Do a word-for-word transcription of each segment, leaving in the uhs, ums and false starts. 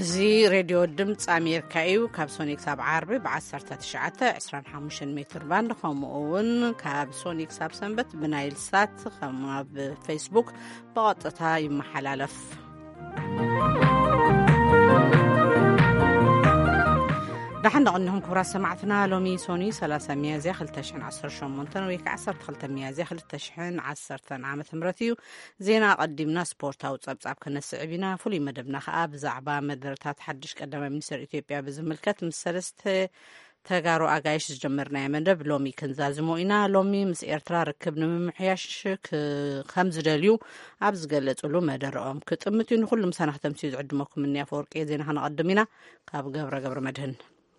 زي راديو الدمፅ أمريكايو كاب سونيك ساب عربي بعشرة تشعة عشرين خمسة متر باند خمون كاب سونيك ساب سنبت بنايل سات خم بفيسبوك بقطتها يمحلالف نحن نقولهم كبرى سمعتنا لومي سوني ثلاثة ميازي خلتشحن عصر شمونتن ويك عصر خلت ميازي خلتشحن عصرتن عام ثمرتيو زينا قدمنا سبورت أو تصبصب كنا سعبنا فولي مدبنا خاب زعبا مدرتات حدش قدم منسر إثيوبيا بزملكت مسرست تجارو أجايش جمرنا مدب لومي كنزازمو إنا لومي مس إرترا ركبنا ممحياش خمس دليو عبز قلت له مدرهم كتمتين كل مسانة تمسيز عدمكم مني فورك زينا هنقدمنا قاب قبر قبر مدهن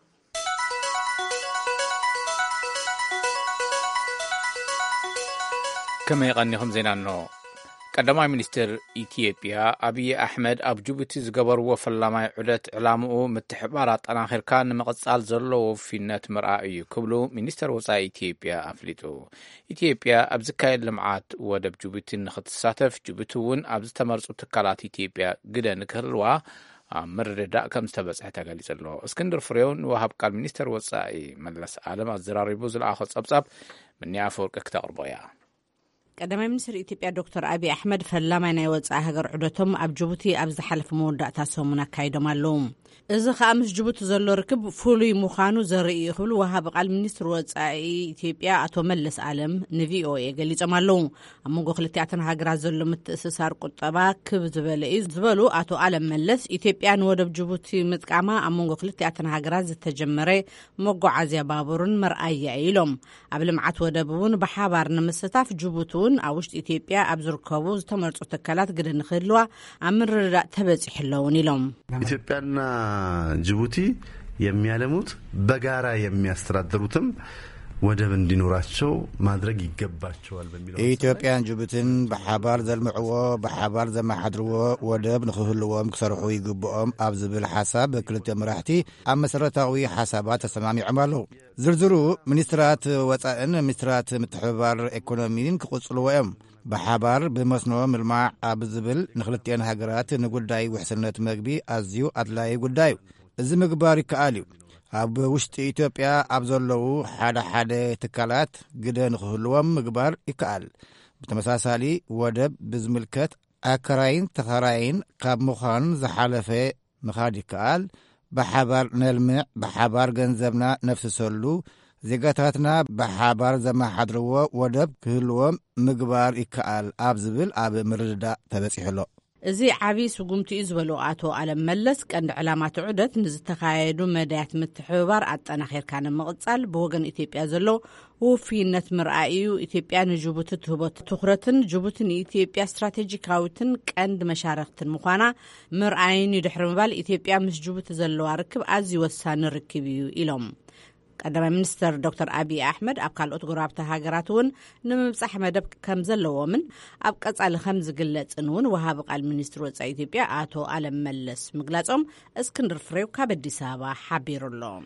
كما يغنيهم زينانو قدما منستر إثيوبيا أبي أحمد أب جوبتي زقبر وفلما عدت علامه متحبارات أناخر كان مقصال زلو في النت مرأي كبلو منستر وصا إثيوبيا أفليتو إثيوبيا أبزكاي اللمعات ودب جوبتي نخط الساتف جوبتون أبز تمرسو تكالات إثيوبيا قدا نكرلوا مردا كم استبصح تقالي زلو اسكندر فريون وهب قال منستر وصا ملس عالم الزراري بوز الآخر صبصب من يافور كتار بويا قدما منسر إثيوبيا دكتور أبي أحمد فلما ينوصع هجر عدتهم أب جبوتي أبز حلف مودع تاسومنا كايدهم اللوم إذا خامس جبوت زلو ركب فولي مخانو زرقي يخبل وهاب قال منستر وصعي إثيوبيا أتو ملس عالم نفي أو يقلي جمالهم أمو خلتي أتنا هجر زلو متأسسار قطبا كبزبالي زبالو أتو عالم ملس إثيوبيا نودب جبوتي متقعما أمو خلتي أتنا هجر زي تجمري موقع عزيا بابورن مرأي عيلهم قبل معت ودبون بحابار نمستاف جبوتون أوشت إثيوبيا أبزر كابوز تمرت تكالات قد نخلوا أمر لا تبز يحلون لهم إثيوبيا ጅቡቲ የሚያለሙት በጋራ የሚያስተዳድሩትም ወደብ እንዲኖራቸው ማድረግ ይገባቸዋል በሚለው ኢትዮጵያን ጅቡቲን በሐባር ዘልምዕዎ በሐባር ዘማሐድርዎ ወደብ ንኽህልዎም ክሰርሑ ይግብኦም ኣብ ዝብል ሓሳብ በክልተ መራሕቲ ኣብ መሰረታዊ ሓሳባት ተሰማሚዖም ኣለዉ ዝርዝሩ ሚኒስትራት ወጻእን ሚኒስትራት ምትሕብባር ኢኮኖሚን ክቕጽልዎ እዮም بحبار بمسنو ملمع أبزبل نخلتين هجرات نقولداي وحسنات مجبي أزيو أدلاي قولداي إذا مجباري كأليو أب وشت إثيوبيا أبزلو حدا حدا تكالات جدا نخلوهم مجبار إكال بتمساسالي ودب بزملكت أكراين تخراين قاب مخان زحلفة مخادي كأل بحبار نلمع بحبار جنزبنا نفس سلو زيغاتاتنا بحبار زما حضروا ودب كلهم مغبار يكال ابزبل اب مردا تبصيحلو زي عبي سقمتي ازبلو اتو على ملس كان علامات عدت نزتخايدو مدايات متحوار عطنا خير كان مقصال بوغن اثيوبيا زلو وفي نت مرأيو اثيوبيا نجوبت تهبط تخرتن جوبتن اثيوبيا استراتيجيكاوتن كاند مشارختن مخانا مرأيين يدحر مبال اثيوبيا مش جوبت زلو ركب ازي وسان ركبيو إلهم قدما منستر دكتور أبي أحمد أبقى الأطقرابة هاجراتون نمبصح مدب كم زلوا من أبقى على خمس قلة إنون وهابق المنستر وصا إثيوبيا آتو على ملس مقلاتهم اسكندر فريو كابدي سابا حبير اللهم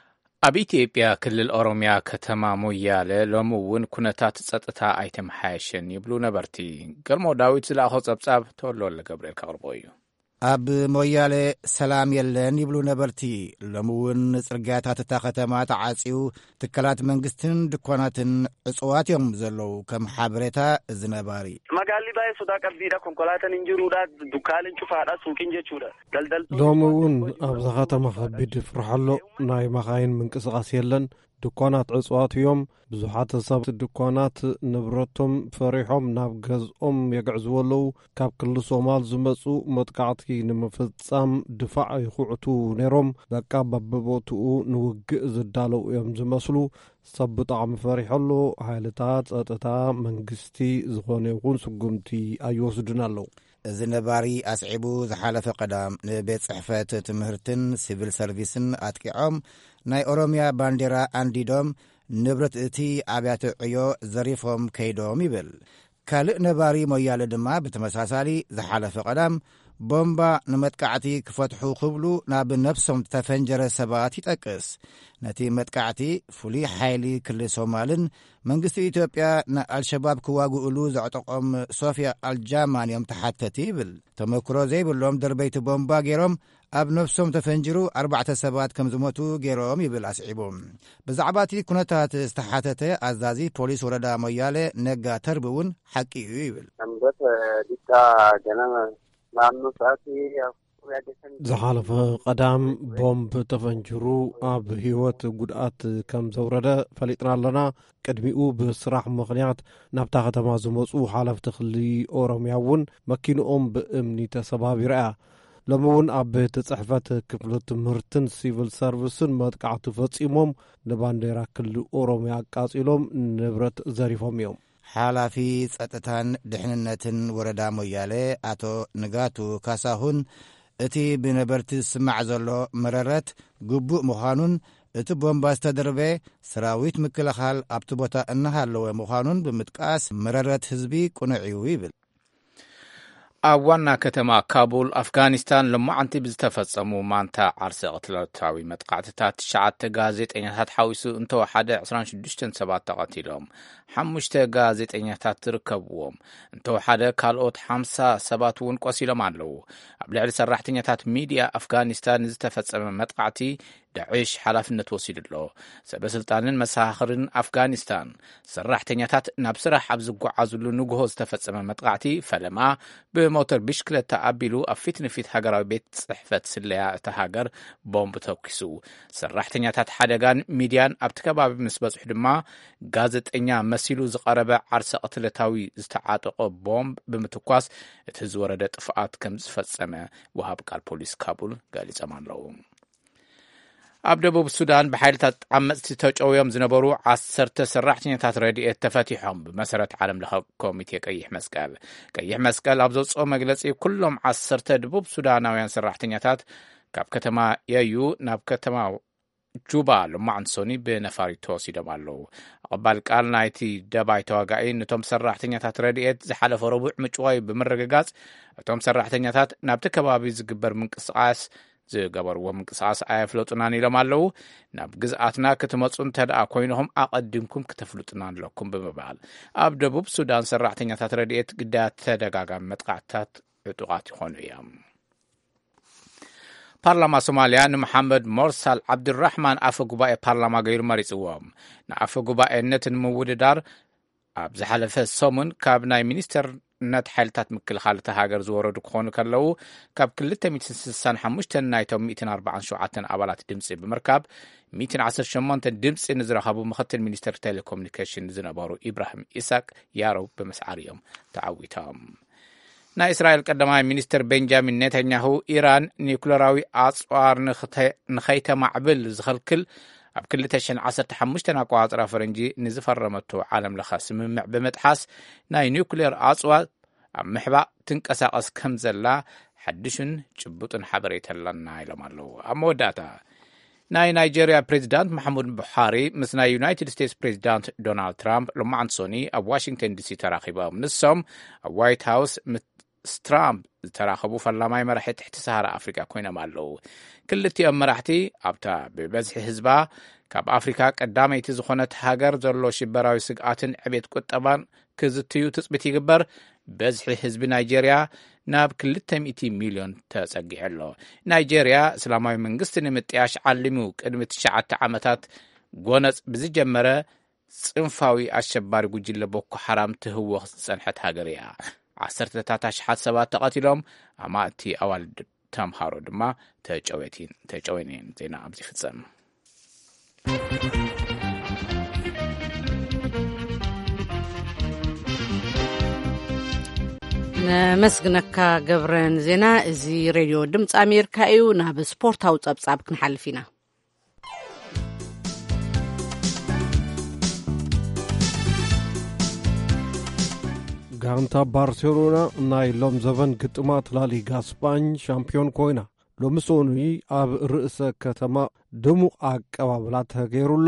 أبي إثيوبيا كل الأوروميا كتما مويالة لومون كنتات تسطتا أيتم حاشن يبلو نبرتي قرمو داويت زلاخو صبصاب تولو لقبريل كغربويو أب مويالة سلام يلن يبلو نبرتي لمون سرقاتات تاختمات عاسيو تكالات منقستن دكواناتن عصوات يوم زلو كم حابريتا الزنباري مقالي باي سودا قبيدا كونكولاتن انجرودا دكالن شفادا سوكين جيشودا لمون أبزغات مخبيد فرحلو ناي مخاين منقسقاس يلن دكانات عصوات يوم بزحات الصاب الدكانات نبرتهم فريحهم ناب جزءهم يقعزولو كاب كل صومال زمسو متقعتكي نمفتصام دفاع يخوعتو نيروم بقى بببوتو نوقع زدالو يوم زمسلو صب طعم فريحلو حالتات أتتا منقستي زغوني وغون سقمتي أيوسدنالو زنباري أسعبو زحالة قدام نبيت صحفات تمهرتن سيفل سيرفيسن أتكعام ناي أوروميا بانديرا أنديدوم نبرت اتي أبيات عيو زريفهم كيدوم يبل كالق نباري مويال دما بتمساسالي زحالة قدام ቦምባ ንመጥቃዕቲ ክፈትሑ ክብሉ ናብ ነፍሶም ተፈንጀረ ሰባት ይጠቅስ ነቲ መጥቃዕቲ ፍሉይ ሓይሊ ክልል ሶማልን መንግስቲ ኢትዮጵያ ንአልሸባብ ክዋግኡሉ ዘዕጠቆም ሶፊያ አልጃማን እዮም ተሓተቲ ይብል ተመክሮ ዘይብሎም ደርበይቲ ቦምባ ገይሮም ኣብ ነፍሶም ተፈንጅሩ ኣርባዕተ ሰባት ከም ዝሞቱ ገይሮም ይብል ኣስዒቦም ብዛዕባ እቲ ኩነታት ዝተሓተተ ኣዛዚ ፖሊስ ወረዳ ሞያሌ ነጋ ተርቢ እውን ሓቂ እዩ ይብል ዝሓለፈ ቀዳም ቦምብ ተፈንጅሩ ኣብ ህይወት ጉድኣት ከም ዘውረደ ፈሊጥና ኣለና ቅድሚኡ ብስራሕ ምኽንያት ናብታ ከተማ ዝመፁ ሓለፍቲ ክሊ ኦሮምያ እውን መኪንኦም ብእምኒ ተሰባቢረያ ሎሚ እውን ኣብ ቤት ጽሕፈት ክፍሊ ትምህርትን ሲቪል ሰርቪስን መጥቃዕቲ ፈጺሞም ንባንዴራ ክሊ ኦሮምያ ኣቃጺሎም ንብረት ዘሪፎም እዮም ሓላፊ ጸጥታን ድሕንነትን ወረዳ ሞያሌ ኣቶ ንጋቱ ካሳሁን እቲ ብነበርቲ ዝስማዕ ዘሎ መረረት ግቡእ ምዃኑን እቲ ቦምባ ዝተደርበ ሰራዊት ምክልኻል ኣብቲ ቦታ እናሃለወ ምዃኑን ብምጥቃስ መረረት ህዝቢ ቁኑዕ እዩ ይብል ኣብ ዋና ከተማ ካቡል ኣፍጋኒስታን ልማዓንቲ ብዝተፈጸሙ ማንታ ዓርሲ ቅትለታዊ መጥቃዕትታት ትሽዓተ ጋዜጠኛታት ሓዊሱ እንተወሓደ ዕስራን ሽዱሽተ ሰባት ተቐቲሎም ሓሙሽተ ጋዜጠኛታት ትርከብዎም እንተወሓደ ካልኦት ሓምሳ ሰባት እውን ቆሲሎም ኣለዉ ኣብ ልዕሊ ሰራሕተኛታት ሚድያ ኣፍጋኒስታን ዝተፈጸመ መጥቃዕቲ ዳዕሽ ሓላፍነት ወሲዱሎ ሰበስልጣንን መሳኽርን ኣፍጋኒስታን ሰራሕተኛታት ናብ ስራሕ ኣብ ዝጓዓዝሉ ንግሆ ዝተፈጸመ መጥቃዕቲ ፈለማ ብሞተር ብሽክለታ ኣቢሉ ኣብ ፊት ንፊት ሃገራዊ ቤት ጽሕፈት ስለያ እታ ሃገር ቦምብ ተኪሱ ሰራሕተኛታት ሓደጋን ሚድያን ኣብቲ ከባቢ ምስ በጽሑ ድማ ጋዜጠኛ መሲሉ ዝቐረበ ዓርሰ ቅትለታዊ ዝተዓጠቆ ቦምብ ብምትኳስ እቲ ዝወረደ ጥፍኣት ከም ዝፈጸመ ወሃብ ቃል ፖሊስ ካቡል ገሊጾም ኣለዉ ኣብ ደቡብ ሱዳን ብሓይልታት ዓመፅቲ ተጨውዮም ዝነበሩ ዓሰርተ ሰራሕተኛታት ረድኤት ተፈቲሖም ብመሰረት ዓለም ለኸ ኮሚቴ ቀይሕ መስቀል ቀይሕ መስቀል ኣብ ዘውፅኦ መግለፂ ኩሎም ዓሰርተ ደቡብ ሱዳናውያን ሰራሕተኛታት ካብ ከተማ የዩ ናብ ከተማ ጁባ ልማዓንሶኒ ብነፋሪት ተወሲዶም ኣለዉ ኣቐባል ቃል ናይቲ ደባይ ተዋጋኢ ነቶም ሰራሕተኛታት ረድኤት ዝሓለፈ ረቡዕ ምጭዋይ ብምርግጋጽ እቶም ሰራሕተኛታት ናብቲ ከባቢ ዝግበር ምንቅስቃስ ዝገበርዎ ምንቅስቃስ ኣየፍለጡናን ኢሎም ኣለዉ ናብ ግዝኣትና ክትመፁ እንተደኣ ኮይንኹም ኣቐዲምኩም ክተፍልጡና ኣለኩም ብምባል ኣብ ደቡብ ሱዳን ሰራሕተኛታት ረድኤት ግዳያት ተደጋጋሚ መጥቃዕትታት ዕጡቃት ይኾኑ እዮም ፓርላማ ሶማልያ ንመሐመድ ሞርሳል ዓብድራሕማን ኣፈ ጉባኤ ፓርላማ ገይሩ መሪፅዎም ንኣፈ ጉባኤነት ንምውድዳር ኣብ ዝሓለፈ ሰሙን ካብ ናይ ሚኒስተርነት ሓይልታት ምክልኻል እታ ሃገር ዝወረዱ ክኾኑ ከለዉ ካብ ክልተ ሚእትን ስሳን ሓሙሽተ ናይቶም ሚእትን ኣርባዓን ሸውዓተ ኣባላት ድምፂ ብምርካብ ሚእትን ዓሰርተ ሸሞንተ ድምፂ ንዝረኸቡ ምክትል ሚኒስተር ቴሌኮሙኒኬሽን ዝነበሩ ኢብራሂም ኢሳቅ ያሮው ብምስዓር እዮም ተዓዊቶም ናይ እስራኤል ቀዳማይ ሚኒስተር ቤንጃሚን ኔታንያሁ ኢራን ኒውክሌራዊ ኣጽዋር ንኸይተማዕብል ዝኸልክል ኣብ ክልተ ሽሕን ዓሰርተ ሓሙሽተ ኣቆፃፅራ ፈረንጂ ንዝፈረመቶ ዓለም ለኸ ስምምዕ ብምጥሓስ ናይ ኒውክሌር ኣጽዋር ኣብ ምሕባእ ትንቀሳቐስ ከም ዘላ ሓድሽን ጭቡጥን ሓበሬታ ኣለና ኢሎም ኣለዉ ኣብ መወዳእታ ናይ ናይጀርያ ፕሬዚዳንት መሐሙድ ቡሓሪ ምስ ናይ ዩናይትድ ስቴትስ ፕሬዚዳንት ዶናልድ ትራምፕ ሎማዓንሶኒ ኣብ ዋሽንግተን ዲሲ ተራኺቦም ንሶም ኣብ ዋይት ሃውስ ትራምፕ ዝተራኸቡ ፈላማይ መራሒ ትሕቲ ሰሃራ ኣፍሪካ ኮይኖም ኣለዉ ክልቲኦም መራሕቲ ኣብታ ብበዝሒ ህዝባ ካብ ኣፍሪካ ቀዳመይቲ ዝኾነት ሃገር ዘሎ ሽበራዊ ስግኣትን ዕቤት ቁጠባን ክዝትዩ ትፅቢት ይግበር በዝሒ ህዝቢ ናይጀርያ ናብ ክልተ ሚእቲ ሚልዮን ተጸጊዕ ኣሎ ናይጀርያ እስላማዊ መንግስቲ ንምጥያሽ ዓሊሙ ቅድሚ ትሽዓተ ዓመታት ጎነጽ ብዝጀመረ ጽንፋዊ ኣሸባሪ ጉጅለ ቦኮ ሓራም ትህወኽ ዝጸንሐት ሃገር እያ ዓሰርተታት ኣሽሓት ሰባት ተቐቲሎም ኣማእቲ ኣዋልድ ተምሃሮ ድማ ተጨወይን ዜና ኣብዚ ፍጸም ነመስግነካ ገብረን ዜና እዚ ሬድዮ ድምፂ ኣሜሪካ እዩ ናብ ስፖርታዊ ጸብጻብ ክንሓልፍ ኢና ጋንታ ባርሴሎና ናይ ሎም ዘበን ግጥማት ላሊጋ ስፓኝ ሻምፒዮን ኮይና ሎሚ ሰኑይ ኣብ ርእሰ ከተማ ድሙቕ ኣቀባብላ ተገይሩሎም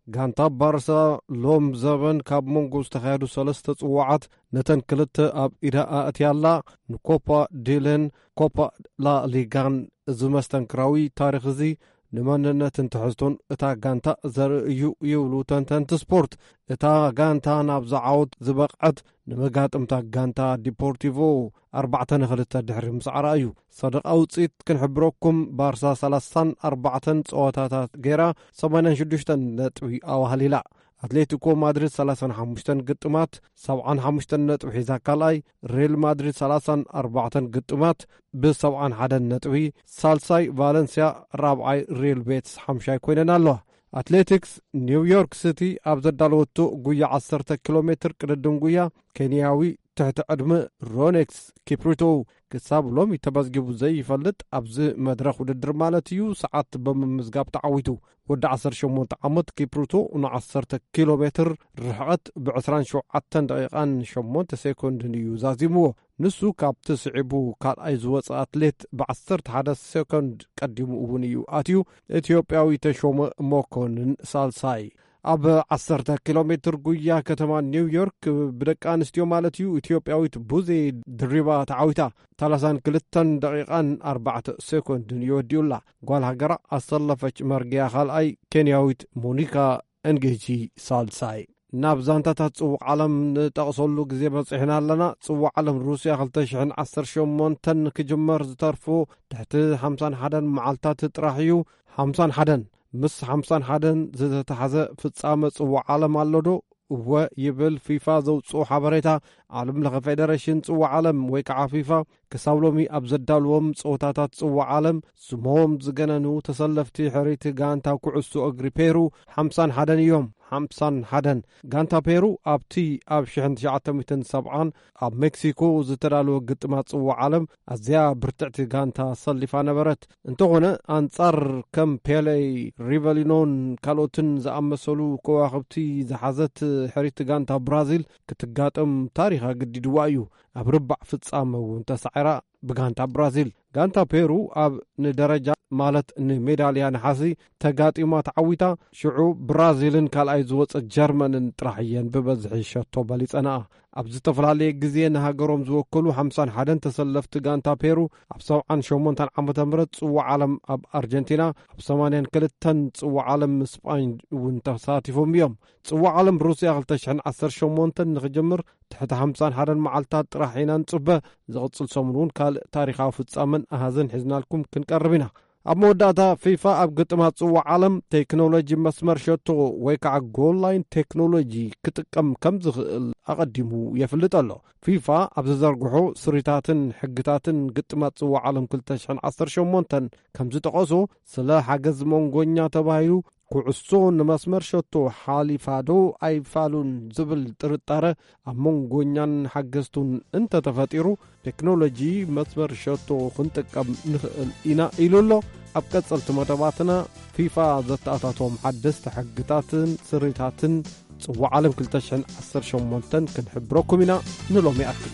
ጋንታ ባርሳ ሎም ዘበን ካብ ሞንጎ ዝተኻየዱ ሰለስተ ጽዋዓት ነተን ክልተ ኣብ ኢዳ ኣእትያላ ንኮፓ ዲለን ኮፓ ላ ሊጋን ዝመስተንክራዊ ታሪኽ እዚ ንመንነትን ትሕዝቶን እታ ጋንታ ዘርኢ እዩ ይብሉ ተንተንቲ ስፖርት። እታ ጋንታ ናብ ዝዓወት ዝበቕዐት ንመጋጥምታ ጋንታ ዲፖርቲቮ ኣርባዕተ ንኽልተ ድሕሪ ምስዓራ እዩ። ሰደቓ ውፅኢት ክንሕብረኩም ባርሳ ሰላሳን ኣርባዕተን ፀወታታት ገይራ ሰማንያን ሽዱሽተ ነጥቢ ኣዋህሊላ። አትሌቲኮ ማድሪድ ሰላሳን ሓሙሽተን ግጥማት ሰብዓን ሓሙሽተን ነጥቢ ሒዛ ካልኣይ፣ ሪል ማድሪድ ሰላሳን ኣርባዕተን ግጥማት ብሰብዓን ሓደን ነጥቢ ሳልሳይ፣ ቫለንስያ ራብዓይ፣ ሪል ቤትስ ሓምሻይ ኮይነን ኣለዋ። አትሌቲክስ ኒውዮርክ ሲቲ ኣብ ዘዳለወቱ ጉያ ዓሰርተ ኪሎ ሜትር ቅድድም ጉያ ኬንያዊ ትሕቲ ዕድሚ ሮኔክስ ኪፕሪቶ ክሳብ ሎሚ ተመዝጊቡ ዘይፈልጥ ኣብዚ መድረኽ ውድድር ማለት እዩ ሰዓት ብምምዝጋብ ተዓዊቱ። ወዲ ዓሰርተ ሸሞንተ ዓመት ኪፕሪቶ ንዓሰርተ ኪሎ ሜትር ርሕቐት ብዕስራን ሸውዓተን ደቂቓን ሸሞንተ ሴኮንድን እዩ ዛዚምዎ። ንሱ ካብቲ ስዒቡ ካልኣይ ዝወፀ አትሌት ብዓሰርተ ሓደ ሴኮንድ ቀዲሙ እውን እዩ ኣትዩ። ኢትዮጵያዊ ተሾመ መኮንን ሳልሳይ። ኣብ ዓሰርተ ኪሎ ሜትር ጉያ ከተማ ኒውዮርክ ብደቂ ኣንስትዮ ማለት እዩ ኢትዮጵያዊት ቡዜ ድሪባ ተዓዊታ ሰላሳን ክልተን ደቂቓን ኣርባዕተ ሴኮንድን ይወዲኡላ። ጓል ሃገራ ኣሰለፈች መርግያ ካልኣይ፣ ኬንያዊት ሞኒካ ኤንጌጂ ሳልሳይ። ናብ ዛንታታት ጽዋዕ ዓለም ንጠቕሰሉ ግዜ በፂሕና ኣለና። ጽዋዕ ዓለም ሩስያ ክልተ ሽሕን ዓሰርተ ሸሞንተን ክጅመር ዝተርፎ ትሕቲ ሓምሳን ሓደን መዓልትታት ጥራሕ እዩ። ሓምሳን ሓደን ምስ ሓምሳን ሓደን ዝተተሓዘ ፍጻመ ጽዋዕ ዓለም ኣሎዶ እወ ይብል ፊፋ ዘውፅኡ ሓበሬታ። ዓለም ለኸ ፌደሬሽን ጽዋዕ ዓለም ወይ ከዓ ፊፋ ክሳብ ሎሚ ኣብ ዘዳልዎም ፀወታታት ጽዋዕ ዓለም ስሞም ዝገነኑ ተሰለፍቲ ሕሪት ጋንታ ኩዕሶ እግሪ ፔሩ ሓምሳን ሓደን እዮም። ሓምሳን ሓደን ጋንታ ፔሩ ኣብቲ ኣብ ሽሕን ትሽዓተ ሚእትን ሰብዓን ኣብ ሜክሲኮ ዝተዳለወ ግጥማት ጽዋዕ ዓለም ኣዝያ ብርትዕቲ ጋንታ ሰሊፋ ነበረት። እንተኾነ አንጻር ከም ፔሌይ፣ ሪቨሊኖን ካልኦትን ዝኣመሰሉ ከዋኽብቲ ዝሓዘት ሕሪት ጋንታ ብራዚል ክትጋጠም ታሪኻ ግዲድዋ እዩ። ኣብ ርባዕ ፍጻመ እውን ተሳዒራ ብጋንታ ብራዚል። ጋንታ ፔሩ ኣብ ንደረጃ ማለት ንሜዳልያ ነሓሲ ተጋጢማ ተዓዊታ ሽዑ ብራዚልን ካልኣይ ዝወፀ ጀርመንን ጥራሕየን ብበዝሒ ሸቶ በሊፀናኣ። ኣብ ዝተፈላለየ ግዜ ንሃገሮም ዝወከሉ ሓምሳን ሓደን ተሰለፍቲ ጋንታ ፔሩ ኣብ ሰብዓን ሸሞንተን ዓመተ ምህረት ጽዋዕ ዓለም ኣብ ኣርጀንቲና፣ ኣብ ሰማንያን ክልተን ጽዋዕ ዓለም ስጳኝ እውን ተሳቲፎም እዮም። ጽዋዕ ዓለም ሩስያ ክልተ ሽሕን ዓሰርተ ሸሞንተን ንኽጅምር ትሕቲ ሓምሳን ሓደን መዓልትታት ጥራሕ ኢና ንጽበ። ዝቕፅል ሰሙን እውን ካልእ ታሪኻዊ ፍጻመን ኣሃዝን ሒዝናልኩም ክንቀርብ ኢና። ኣብ መወዳእታ ፊፋ ኣብ ግጥማት ጽዋዕ ዓለም ቴክኖሎጂ መስመር ሸቶ ወይ ከዓ ጎል ላይን ቴክኖሎጂ ክጥቀም ከም ዝኽእል ኣቐዲሙ የፍልጥ ኣሎ። ፊፋ ኣብ ዝዘርግሖ ስሪታትን ሕግታትን ግጥማት ጽዋዕ ዓለም ክልተ ሽሕን ዓሰርተ ሸሞንተን ከም ዝጠቐሶ ስለ ሓገዝ መንጎኛ ተባሂሉ ኩዕሶ ንመስመር ሸቶ ሓሊፋዶ ኣይፋሉን ዝብል ጥርጣረ ኣብ መንጎኛን ሓገዝቱን እንተተፈጢሩ ቴክኖሎጂ መስመር ሸቶ ክንጥቀም ንኽእል ኢና ኢሉ ኣሎ። ኣብ ቀጸልቲ መደባትና ፊፋ ዘተኣታቶም ሓደስቲ ሕግታትን ስሪታትን ጽዋዕ ዓለም ክልተ ሽሕን ዓሰርተ ሸሞንተን ክንሕብረኩም ኢና ንሎሚ ኣክል።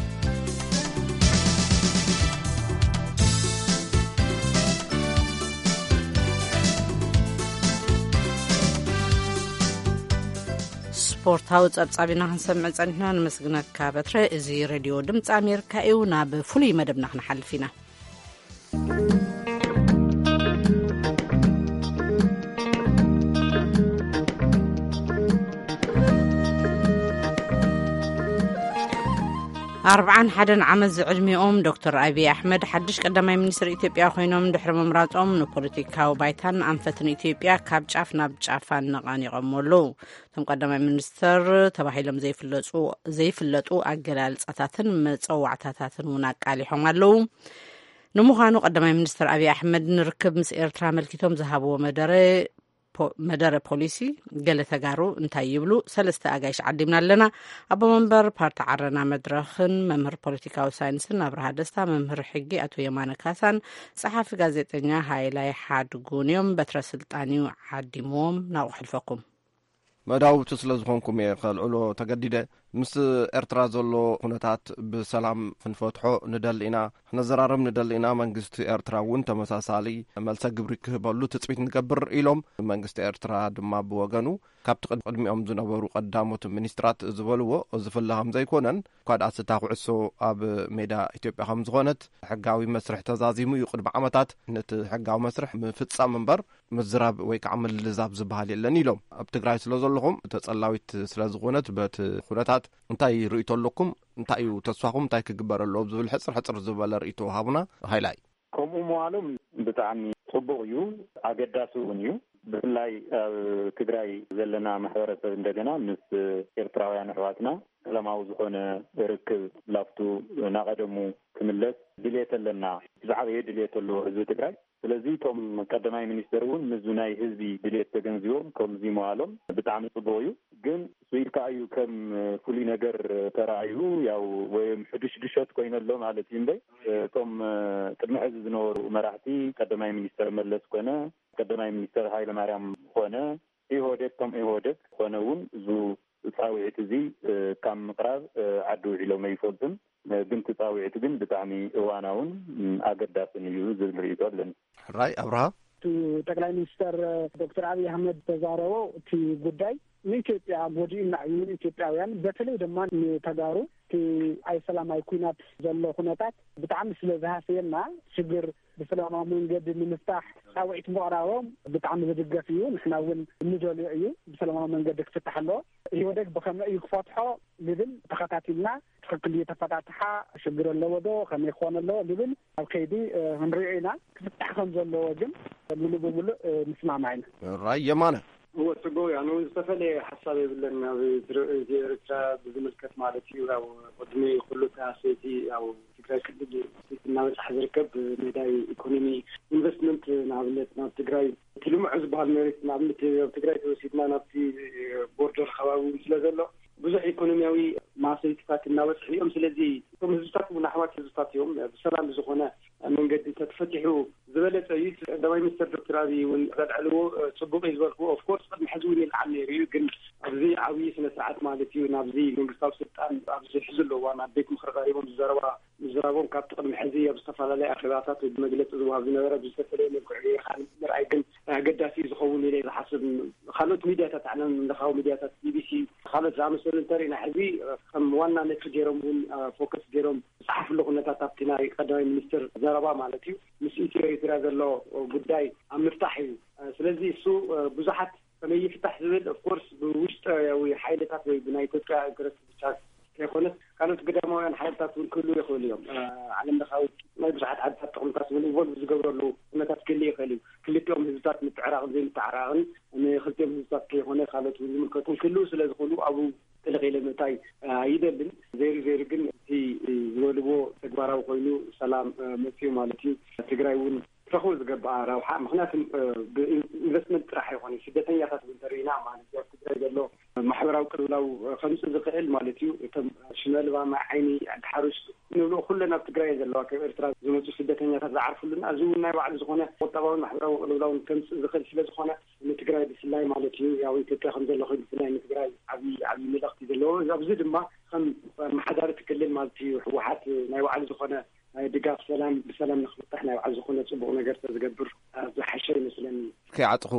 ስፖርታዊ ጸብጻቢና ክንሰምዕ ጸኒሕና ንመስግነካ በትረ። እዚ ሬድዮ ድምፂ ኣሜሪካ እዩ። ናብ ፍሉይ መደብና ክንሓልፍ ኢና። ኣርብዓን ሓደን ዓመት ዝዕድሚኦም ዶክተር ኣብዪ ኣሕመድ ሓድሽ ቀዳማይ ሚኒስትር ኢትዮጵያ ኮይኖም ድሕሪ ምምራጾም ንፖለቲካዊ ባይታን ኣንፈትን ኢትዮጵያ ካብ ጫፍ ናብ ጫፍ ኣነቓኒቖም ኣለዉ። እቶም ቀዳማይ ሚኒስትር ተባሂሎም ዘይፍለጡ ኣገላልጻታትን መፀዋዕታታትን እውን ኣቃሊሖም ኣለዉ። ንምዃኑ ቀዳማይ ሚኒስትር ኣብዪ ኣሕመድ ንርክብ ምስ ኤርትራ መልኪቶም ዝሃብዎ መደረ መደረ ፖሊሲ ገለ ተጋሩ እንታይ ይብሉ? ሰለስተ ኣጋይሽ ዓዲምና ኣለና። ኣቦ መንበር ፓርቲ ዓረና መድረኽን መምህር ፖለቲካዊ ሳይንስን ኣብርሃ ደስታ፣ መምህር ሕጊ ኣቶ የማነ ካሳን፣ ጸሓፊ ጋዜጠኛ ሃይላይ ሓድጉን እዮም። በትረ ስልጣን ዓዲሞም ናብኡ ሕልፈኩም መዳውቲ ስለ ዝኾንኩም እየ ከልዕሎ ተገዲደ ምስ ኤርትራ ዘሎ ኩነታት ብሰላም ክንፈትሖ ንደሊ ኢና ነዘራርብ ንደሊ ኢና መንግስቲ ኤርትራ እውን ተመሳሳሊ መልሰ ግብሪ ክህበሉ ትፅቢት ንገብር ኢሎም መንግስቲ ኤርትራ ድማ ብወገኑ ካብቲ ቅድሚኦም ዝነበሩ ቀዳሞት ሚኒስትራት ዝበልዎ ዝፍለ ከም ዘይኮነን ኳድኣ ስታ ኩዕሶ ኣብ ሜዳ ኢትዮጵያ ከም ዝኾነት ሕጋዊ መስርሕ ተዛዚሙ እዩ ቅድሚ ዓመታት ነቲ ሕጋዊ መስርሕ ምፍጻም እምበር ምዝራብ ወይ ከዓ ምልዛብ ዝበሃል የለን ኢሎም ኣብ ትግራይ ስለ ዘለኹም ተጸላዊት ስለ ዝኾነት በቲ ኩነታት እንታይ ርእይቶ ኣለኩም እንታይ እዩ ተስፋኹም እንታይ ክግበር ኣለዎ ዝብል ሕፅር ሕፅር ዝበለ ርእይቶ ሃቡና ሃይላይ ከምኡ መዋሎም ብጣዕሚ ጽቡቕ እዩ ኣገዳሲ እውን እዩ ብፍላይ ኣብ ትግራይ ዘለና ማሕበረሰብ እንደገና ምስ ኤርትራውያን ኣሕዋትና ሰላማዊ ዝኾነ ርክብ ላፍቱ ናቀደሙ ክምለስ ድሌት ኣለና ብዛዕባ ድሌት ኣለዎ ህዝቢ ትግራይ ስለዚ ቶም ቀዳማይ ሚኒስትር እውን ምዙ ናይ ህዝቢ ድሌት ተገንዚቦም ከምዚ መዋሎም ብጣዕሚ ጽቡቕ እዩ ግን ስኢልካ እዩ ከም ፍሉይ ነገር ተራእዩ ያው ወይ ሕዱሽ ድሾት ኮይነሎ ማለት እዩ እንበይ ቶም ቅድሚ ሕዚ ዝነበሩ መራሕቲ ቀዳማይ ሚኒስትር መለስ ኮነ ቀዳማይ ሚኒስትር ሃይለ ማርያም ኮነ ኢህወዴግ ቶም ኢህወዴግ ኮነ እውን ዙ ጻውዒት እዚ ካብ ምቅራብ ዓዱ ዒሎም ኣይፈልጥም ግን ጻውዒት ግን ብጣዕሚ እዋናውን ኣገዳስን እዩ ዝብል ርእይቶ ኣለኒ ራይ አብርሃ ጠቅላይ ሚኒስትር ዶክተር አብይ አህመድ ተዛረቦ እቲ ጉዳይ ንኢትዮጵያ ጎዲእና እዩ ኢትዮጵያውያን በተለይ ድማ ተጋሩ እቲ ኣይ ሰላማዊ ኩናት ዘሎ ኩነታት ብጣዕሚ ስለ ዝሃስየና ሽግር ብሰላማዊ መንገዲ ንምፍታሕ ጻውዒት ምቕራቦም ብጣዕሚ ዝድገፍ እዩ ንሕና እውን ንደልዮ እዩ ብሰላማዊ መንገዲ ክፍታሕ ኣሎ ኢህወዴግ ብኸመይ እዩ ክፈትሖ ዝብል ተኸታቲልና ትክክል የተፈታተሓ ሽግር ኣለዎ ዶ ከመይ ክኾን ኣለዎ ዝብል ኣብ ከይዲ ክንሪኦ ኢና ክፍታሕ ከም ዘለዎ ግን ሙሉእ ብሙሉእ ንስማዕማ ኢና ራይ የማነ هو تقول يعني مستفلي حسابي بالله بزيارة بزملكة مالتي أو قدمي كلها سيتي أو تقرأ كل الناس حذركب ميداي إيكونومي إنفستمنت نعملت نعم تقرأ كلهم عزب هالمريت نعملت تقرأ توسيدنا نبتي بوردر خواوي مثل ذلك بزح إيكونوميوي مع سيتفات الناس اليوم سلذي ثم زوجات ونحوات زوجات يوم بسلام زخونة من قد تتفتحوا زبالة عيد دواي مستر دكتور أبي ونقعد عليه صبوق يزبطوا أوف كورس قد محزوني العمل يريد أبزي عوي سنة ساعات مالتي ونابزي من قصاب ستان أبزي حزله وأنا بيت مخرجاريهم الزروا الزروا كابت قد محزية بصفة لا أخلاقات ومجلس الزواج نورا بستفرين الكحية خالد رأيكن قداسي زخوني لي حسب خالد ميديا تتعلم لخاو ميديا تي بي سي خالد زعم سولنتري نحبي خم وانا نتجرم فوكس جرم صحف اللغة تابتنا قدام المستر زروا مالتي مسيتي يتراز الله قداي عم نفتحي سلزي سو بزحت فما يفتح زبل اوف كورس بوشت وحيلتات بنايتك كرس بتاعك يخونس كانت قداموان حيلتات كله يخول اليوم على مدخاو ما بزحت عاد تقوم تاسبل يفول بزقبر له متات كل يخليو كل يوم هزات متعراق زي متعراقن انا خلتهم هزات كي هنا خالت ملكتهم كله سلازخلو ابو تلغي لمتاي يدبن زير زير كن في زولبو تغبارو كوينو سلام مسيو مالتي تግራይውን تخوز قبع روحة مخناتهم بإنفستمنت راح يخوني شدتين يخاص بالترينا مالتي تقرأ له محورا وكله لو خمسة دقائق مالتي تم شمال مع عيني الحرش إنه كلنا بتقرأ له كإرتراز زموت شدتين يخاص عارفوا لنا أزونا وعد زخونة وطبعا محورا وكله لو خمسة دقائق شبه زخونة إنه تقرأ بسلاي مالتي أو يتكلم خمسة دقائق بسلاي إنه تقرأ عبي عبي ملقتي له زبزد ما خم محدار تكلم مالتي وحات ما يوعد زخونة دقاق سلام بسلام نخبطحنا وعز خلنا صبغ نقرت تقبر زحشي مثلا كي عطخو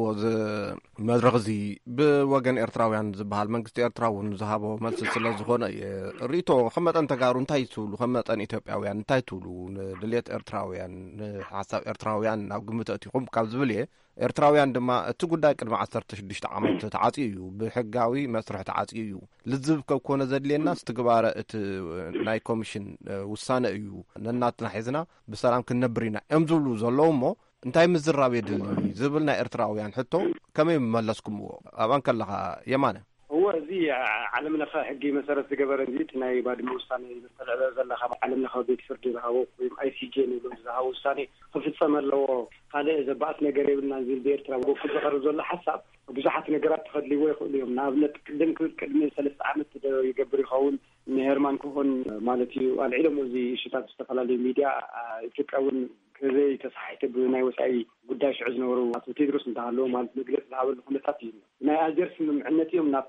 مدرغزي بوغن إرتراويان زبال منقست إرتراوين زهابو ملس سلا زخونا ريتو خمت أن تقارون تايتولو خمت أن إتوبياويان تايتولو دليت إرتراويان حساب إرتراويان أو قمت أتيقوم كابزبليه ኤርትራውያን ድማ እቲ ጉዳይ ቅድሚ ዓሰርተ ሽዱሽተ ዓመት ተዓጽዩ እዩ ብሕጋዊ መስርሕ ተዓጽዩ እዩ ልዝብ ከኮነ ዘድልየና ስትግባረ እቲ ናይ ኮሚሽን ውሳነ እዩ ነናትና ሒዝና ብሰላም ክንነብር ኢና እዮም ዝብሉ ዘለዉ እሞ እንታይ ምዝራብ የድሊ ዝብል ናይ ኤርትራውያን ሕቶ ከመይ መለስኩምዎ ኣብን ከለኻ የማነ هو زي علمنا خا حقي مسارة جبر زيت ناي بعد موساني مثلا زلا خا علمنا خا بيت فرد له هو اي سي جي نقول له هو ثاني خفت سمر له قال اذا بعت نقريب نازل بير ترى وكل خرج ولا حساب بزحت نقرات تخلي وي اليوم نابلت قدم قدم ثلاث عامات يقبر يخون نهرمان كون مالتي العلم زي شتات استقلال الميديا تكون كذي تصحيت بناي وسعي قداش عزنا ورو تدرس انتهى له مال مجلس الهاول خمسات نا اجرس من عنتيهم نابتي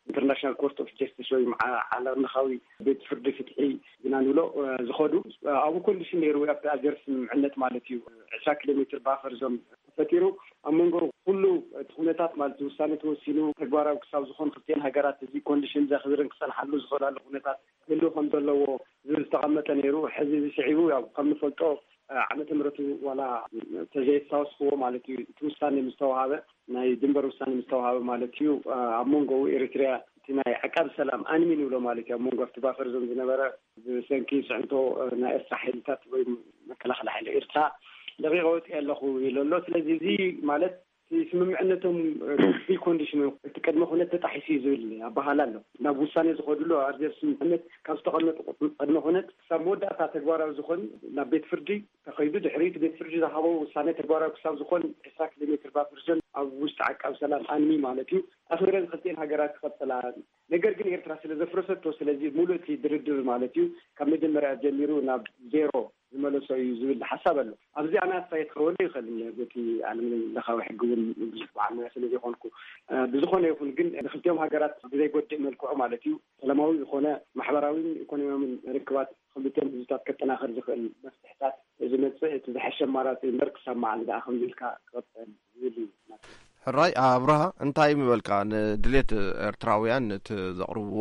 ኢንተርናሽናል ኮርት ኦፍ ጀስቲስ ወይ ዓለም ለኻዊ ቤት ፍርድ ፍትሒ ዝናንብሎ ዝኸዱ ኣብኡ ኮንዲሽን ነይሩ ኣብቲ ኣገር ስምምዕነት ማለት እዩ عشرين ኪሎ ሜትር ባፈር ዞን ፈቲሩ ኣብ መንጎ ኩሉ ኩነታት ማለት ውሳኔ ተወሲኑ ተግባራዊ ክሳብ ዝኾን ክልቲአን ሃገራት እዚ ኮንዲሽን ዘኽብርን ክሰልሓሉ ዝኽእላሉ ኩነታት ህሉ ከም ዘለዎ ዝተቐመጠ ነይሩ ሕዚ ዝስዒቡ ያው ከም ንፈልጦ ዓመተ ምሕረቱ ዋላ ተዘይተወስኽዎ ማለት እዩ እቲ ውሳኔ ምስተዋሃበ ናይ ድንበር ውሳኔ ምስተዋሃበ ማለት እዩ ኣብ መንጎ ኤርትራ እቲ ናይ ዓቃብ ሰላም ኣንሚን ይብሎ ማለት እዩ ኣብ መንጎ ኣብቲ ባፈር ዞን ዝነበረ ብሰንኪ ፅዕንቶ ናይ ኤርትራ ሓይልታት ወይ መከላኸሊ ሓይሊ ኤርትራ ደቂቃ ወፂኡ ኣለኹ ኢሉ ኣሎ ስለዚ እዚ ማለት ስምምዕነቶም ቢ ኮንዲሽን እቲ ቅድመ ኩነት ተጣሒሱ ዝብል ኣባሃላ ኣሎ ናብ ውሳኔ ዝኸድሉ ኣርጀር ስምምዕነት ካብ ዝተቐመጡ ቅድመ ኩነት ክሳብ መወዳእታ ተግባራዊ ዝኾን ናብ ቤት ፍርዲ ተኸይዱ ድሕሪት ቤት ፍርዲ ዝሃቦ ውሳኔ ተግባራዊ ክሳብ ዝኾን عشرين ኪሎ ሜትር ባፈር ዞን ኣብ ውሽጢ ዓቃብ ሰላም ኣንሚ ማለት እዩ ኣኽቢረን ክልቲአን ሃገራት ክቐፅላ ነገር ግን ኤርትራ ስለ ዘፍረሰቶ ስለዚ ሙሉእ እቲ ድርድር ማለት እዩ ካብ መጀመርያ ጀሚሩ ናብ ዜሮ ዝመለሶ እዩ ዝብል ሓሳብ ኣሎ ኣብዚ ኣነ ኣስተያየት ክኸውን ይኽእል በቲ ዓለም ለኻዊ ሕጊ እውን ብዙሕ በዓል ሞያ ስለ ዘይኮንኩ ብዝኾነ ይኹን ግን ንክልቲኦም ሃገራት ብዘይጎድእ መልክዑ ማለት እዩ ሰላማዊ ዝኾነ ማሕበራዊን ኢኮኖሚያውን ርክባት ክልቲኦም ህዝብታት ከጠናኸር ዝኽእል መፍትሕታት ዝመፅእ እቲ ዝሓሸ ኣማራፂ እምበር ክሳብ መዓዝ ደኣ ከም ዝብልካ ክቐፅል ዝብል እዩ ሕራይ ኣብርሃ እንታይ ምበልካ ንድሌት ኤርትራውያን እቲ ዘቕርብዎ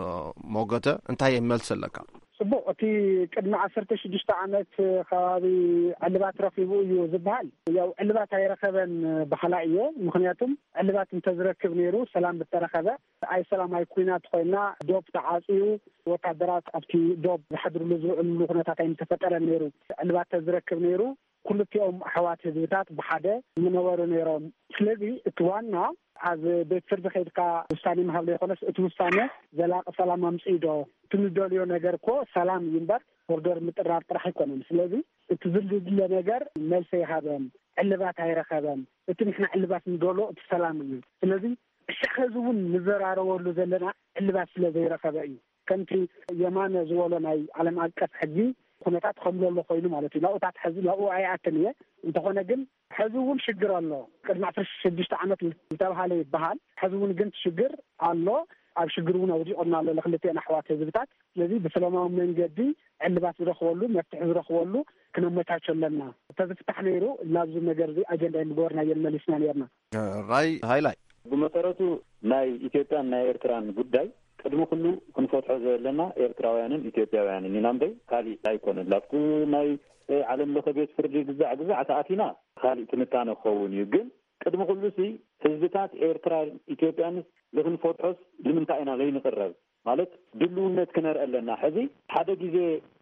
ሞገተ እንታይ መልሲ ኣለካ ጽቡቕ እቲ ቅድሚ ዓሰርተ ሽዱሽተ ዓመት ከባቢ ዕልባት ረኺቡ እዩ ዝበሃል ያው ዕልባት ኣይረኸበን ባህላ እየ ምክንያቱም ዕልባት እንተዝረክብ ነይሩ ሰላም ብተረኸበ ኣይ ሰላማዊ ኩናት ኮይና ዶብ ተዓፅዩ ወታደራት ኣብቲ ዶብ ዝሓድርሉ ዝውዕልሉ ኩነታት ኣይተፈጠረ ነይሩ ዕልባት ተዝረክብ ነይሩ ኩልቲኦም ኣሕዋት ህዝብታት ብሓደ ምነበሩ ነይሮም ስለዚ እቲ ዋና ኣብ ቤት ፍርዲ ከይድካ ውሳኔ ምሃብ ዘይኮነስ እቲ ውሳኔ ዘላቂ ሰላም ኣምፅኡ ዶ እቲ ንደልዮ ነገር እኮ ሰላም እዩ እምበር ቦርደር ምጥራር ጥራሕ ኣይኮነን ስለዚ እቲ ዝድለ ነገር መልሲ ይሃበን ዕልባት ኣይረኸበን እቲ ንሕና ዕልባት ንደልዮ እቲ ሰላም እዩ ስለዚ እሻኸ እውን ንዘራረበሉ ዘለና ዕልባት ስለ ዘይረኸበ እዩ ከምቲ የማነ ዝበሎ ናይ ዓለም ኣቀፍ ሕጊ ኩነታት ከምዘሎ ኮይኑ ማለት እዩ ላኡታት ሕዚ ላኡ ኣይኣትን እየ እንተኾነ ግን ሕዚ እውን ሽግር ኣሎ ቅድሚ ዓሰርተ ሽዱሽተ ዓመት ዝተባሃለ ይበሃል ሕዚ እውን ግን ሽግር ኣሎ ኣብ ሽግር እውን ኣውዲቖና ኣሎ ለክልቲአን ኣሕዋት ህዝብታት ስለዚ ብሰላማዊ መንገዲ ዕልባት ዝረኽበሉ መፍትሒ ዝረኽበሉ ክነመቻቸ ኣለና ተዝፍታሕ ነይሩ ላብዚ ነገር እዚ ኣጀንዳ ንገበርና የመሊስና ነርና ራይ ሃይላይ ብመሰረቱ ናይ ኢትዮጵያን ናይ ኤርትራን ጉዳይ ቅድሚ ኩሉ ክንፈትሖ ዘለና ኤርትራውያንን ኢትዮጵያውያንን ኢና እምበይ ካሊእ ኣይኮነን ላብቲ ናይ ዓለም ለኸ ቤት ፍርዲ ግዛዕ ግዛዕ ተኣቲና ካሊእ ትንታነ ክኸውን እዩ ግን ቅድሚ ኩሉ ሲ ህዝብታት ኤርትራ ኢትዮጵያንስ ንክንፈትሖስ ንምንታይ ኢና ዘይንቅረብ ማለት ድልውነት ክነርኢ ኣለና ሕዚ ሓደ ግዜ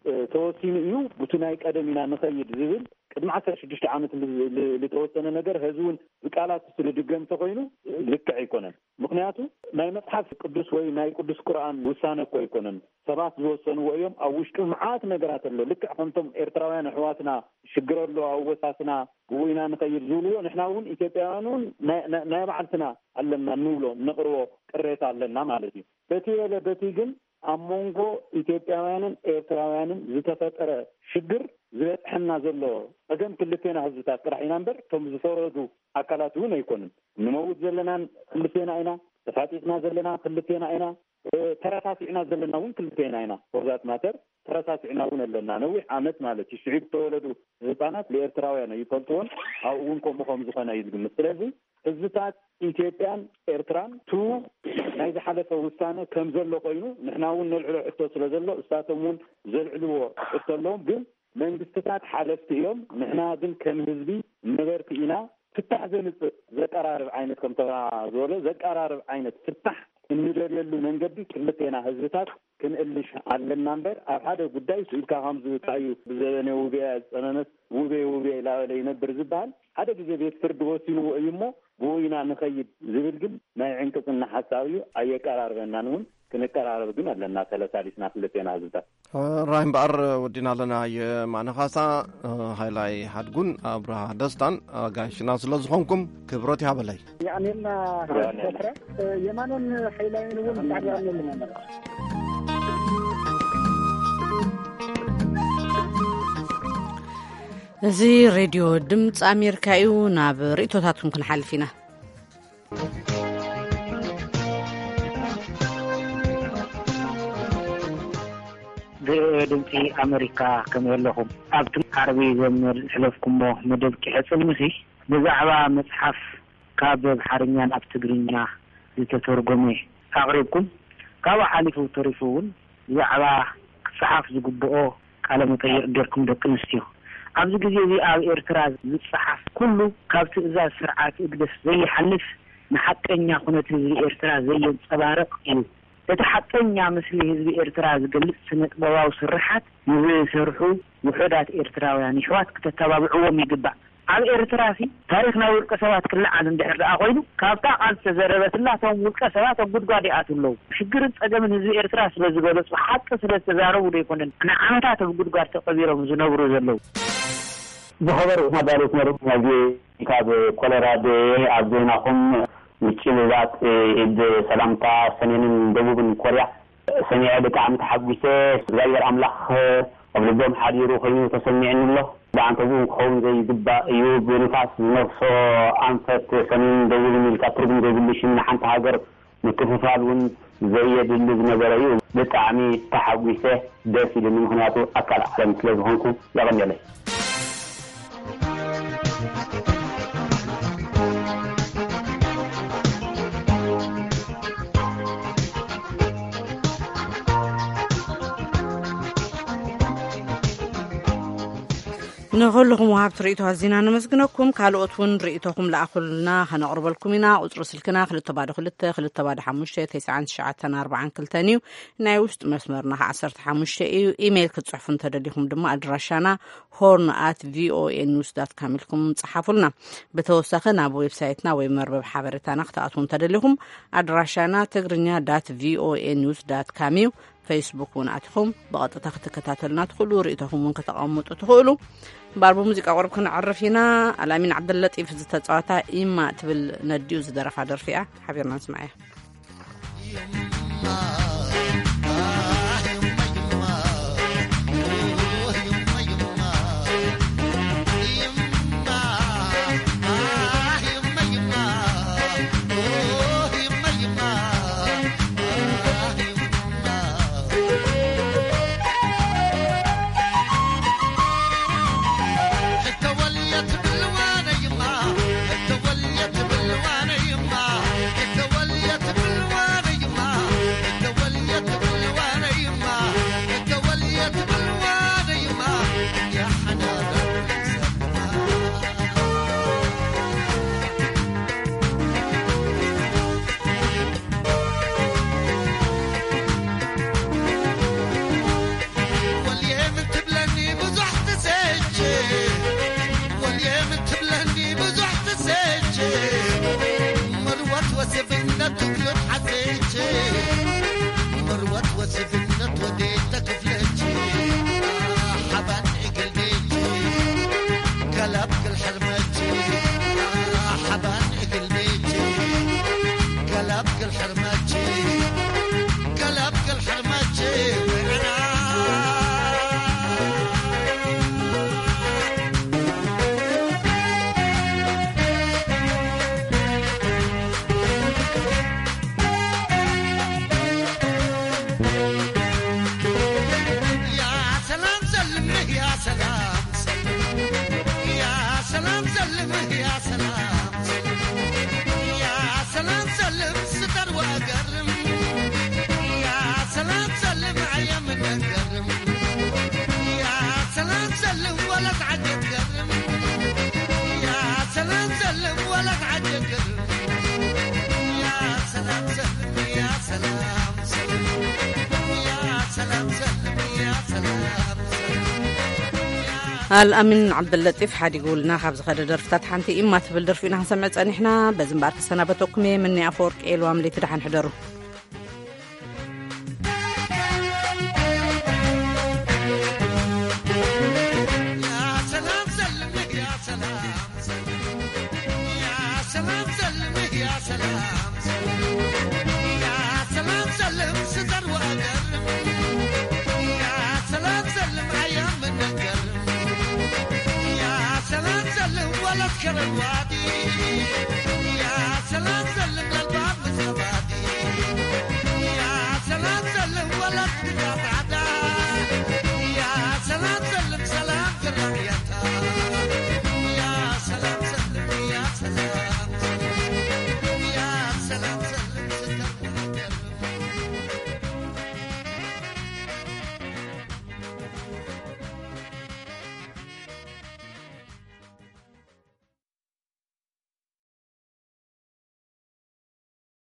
ተወሲኑ እዩ ብቲ ናይ ቀደም ኢና ንኸይድ ዝብል ቅድሚ ዓሰርተ ሽዱሽተ ዓመት ዝተወሰነ ነገር ህዝቡን ብቃላት ስለድገም ተኮይኑ ልክዕ ኣይኮነን ምክንያቱ ናይ መጽሓፍ ቅዱስ ወይ ናይ ቅዱስ ቁርኣን ውሳነ እኮ ኣይኮነን ሰባት ዝወሰንዎ እዮም ኣብ ውሽጡ መዓት ነገራት ኣሎ ልክዕ ከምቶም ኤርትራውያን ኣሕዋትና ሽግር ኣሎ ኣብ ወሳስና ብውኢና ንኸይድ ዝብልዎ ንሕና እውን ኢትዮጵያውያን እውን ናይ ባዕልትና ኣለና ንብሎ ነቕርቦ ቅሬታ ኣለና ማለት እዩ በቲ የለ በቲ ግን ኣብ መንጎ ኢትዮጵያውያንን ኤርትራውያንን ዝተፈጠረ ሽግር ዝበፅሐና ዘሎ ፀገም ክልቴና ህዝብታት ጥራሕ ኢና እምበር እቶም ዝፈረዱ ኣካላት እውን ኣይኮንን ንመውት ዘለና ክልቴና ኢና ተፋጢጥና ዘለና ክልቴና ኢና ተረሳሲዕና ዘለና እውን ክልቴና ኢና ወዛት ማተር ተረሳሲዕና እውን ኣለና ነዊሕ ዓመት ማለት እዩ ሽዑብ ተወለዱ ህፃናት ለኤርትራውያን ይፈልጥዎን ኣብኡ እውን ከምኡ ከም ዝኾነ እዩ ዝግምት ስለዚ ህዝብታት ኢትዮጵያን ኤርትራን ቱ ናይ ዝሓለፈ ውሳነ ከም ዘሎ ኮይኑ ንሕና እውን ነልዕሎ ሕቶ ስለ ዘሎ እሳቶም እውን ዘልዕልዎ ሕቶ ኣለዎም ግን መንግስትታት ሓለፍቲ እዮም ንሕና ግን ከም ህዝቢ ነበርቲ ኢና ፍታሕ ዘምፅእ ዘቀራርብ ዓይነት ከም ተራ ዝበሎ ዘቀራርብ ዓይነት ፍታሕ እንደልየሉ መንገዲ ክልቴና ህዝብታት ክንእልሽ ኣለና እምበር ኣብ ሓደ ጉዳይ ስኢልካ ከምዚ ታዩ ብዘበነ ውብያ ፀነነት ውብየ ውብየ ላበለ ይነብር ዝበሃል ሓደ ግዜ ቤት ፍርዲ ወሲንዎ እዩ እሞ ብውኢና ንኸይድ ዝብል ግን ናይ ዕንቅፅና ሓሳብ እዩ ኣየቀራርበናን እውን ክንቀራረብ ግን ኣለና ተለሳሊስና ክልቴና ህዝብታት ራይ እምበኣር ወዲና ኣለና የማነኻሳ ሃይላይ ሓድጉን ኣብርሃ ደስታን ጋሽና ስለ ዝኾንኩም ክብሮት ይሃበለይ ያዕኒልና ተፍረ የማንን ሃይላይን እውን ታዲያንልና እዚ ሬድዮ ድምፂ ኣሜሪካ እዩ ናብ ርእቶታትኩም ክንሓልፍ ኢና ድምፂ ኣሜሪካ ከመለኹም ኣብቲ ዓረቢ ዘመር ሕለፍኩሞ መደብ ክሕፅል ሙሲ ብዛዕባ መጽሓፍ ካብ ብሓርኛ ናብ ትግርኛ ዝተተርጎመ ኣቕሪብኩም ካብ ሓሊፉ ተሪፉ እውን ብዛዕባ ክጽሓፍ ዝግብኦ ቃለ መጠይቅ ገርኩም ደቂ ኣንስትዮ ኣብዚ ግዜ እዚ ኣብ ኤርትራ ዝጽሓፍ ኩሉ ካብ ትእዛዝ ስርዓት እግደስ ዘይሓልፍ ንሓቀኛ ኩነት ህዝቢ ኤርትራ ዘየንጸባርቕ እዩ። እቲ ሓቀኛ ምስሊ ህዝቢ ኤርትራ ዝገልጽ ስነ-ጥበባዊ ስርሓት ንዝሰርሑ ውሑዳት ኤርትራውያን ኣሕዋት ክተተባብዕዎም ይግባእ። ኣብ ኤርትራ ሲ ታሪክና ውልቀ ሰባት ክልዓል እንድሕር ደኣ ኮይኑ ካብታ ቃል ዝተዘረበትላቶም ውልቀ ሰባት ኣብ ጉድጓድ ይኣትውለው። ሽግርን ፀገምን ህዝቢ ኤርትራ ስለ ዝገለጹ ሓቂ ስለ ዝተዛረቡ ዘይኮነን ንዓመታት ኣብ ጉድጓድ ተቐቢሮም ዝነብሩ ዘለው ብኸበር መዳሎት ነሩ ናዚ ካብ ኮሎራዶ ኣብ ዜናኹም ምጭልላት ኢድ ሰላምታ ሰሜንን ደቡብን ኮርያ ሰሚዐ ብጣዕሚ ተሓጒሰ እግዚአብሔር ኣምላኽ ኣብ ልቦም ሓዲሩ ኮይኑ ተሰሚዕኒ ኣሎ ዳንተ እውን ክኸውን ዘይግባእ እዩ ብንፋስ ዝነፍሶ ኣንፈት ሰሜን ደቡብን ኢልካ ትርጉም ዘይብልሽን ንሓንቲ ሃገር ምክፍፋል እውን ዘየድሊ ዝነበረ እዩ ብጣዕሚ ተሓጒሰ ደስ ኢሉኒ ምክንያቱ ኣካል ዓለም ስለ ዝኾንኩ የቐኒለይ نقولكم وهاب تريتوا هالزينة نمسكنكم كالوتون ريتوكم لأخلنا هنقربلكم هنا وصل سلكنا خلت تبادل خلت خلت تبادل حمشة تسعة ساعات أربعة كل تانيو نايوست مسمرنا عصرت حمشة إيميل كتصحفون تدليكم دم أدراشنا هورن at v o a news dot com لكم تصحفولنا بتوثقنا بويب سايتنا ويمر بحبرتنا اختاتون تدليكم أدراشنا تقرنيا dot v o a news dot com فيسبوك ونعتكم بغض تختكتاتلنا تخلوا رئيتهم ونكتقاموا تخلوا باربو موسيقى قرب كنا عرفينا الأمين عبد اللطيف زتتصاوتا إما تبل نديو زدرف على رفيعة حبيرنا نسمعها الأمين عبد اللطيف حد يقولنا خبز خد درفتات حنتي إما تبل درفينا هنسمع أن إحنا بزن بارك السنة بتوكمي مني أفورك إيل وعملي ترح نحضره كرم وادي